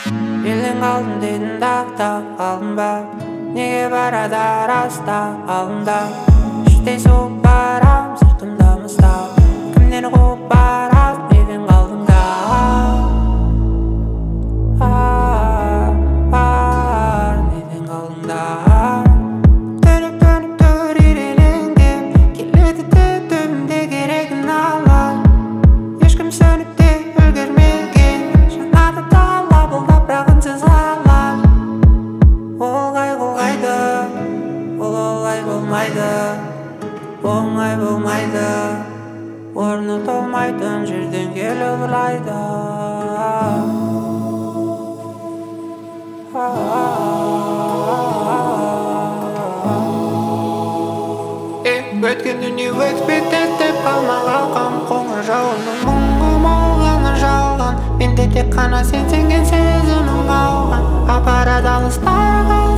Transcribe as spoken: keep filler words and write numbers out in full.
Елең алдым дедің дақта қалдым ба, неге барады араста алдымда. Іштей соғып барам, сыртымда мұстап, кімнен қуып барам елең алдымда. Ар, елең алдымда. Төніп төніп тұр ирелеңдеп, келеді төбімде керегін алам. Ешкім сөніп те үлгермеген, жанады тала бұлдап бірақ үнсіз қалам. Олай болмайды, ол олай болмайды, оңай болмайды, орны толмайтын жерден келіп ұрлайды. Өткен дүние өтпеді деп қалма қалқам, қоңыр жауынның мұңы молғаны жалған. Менде тек қана сен сенген сезімім қалған, апарады алыстарға.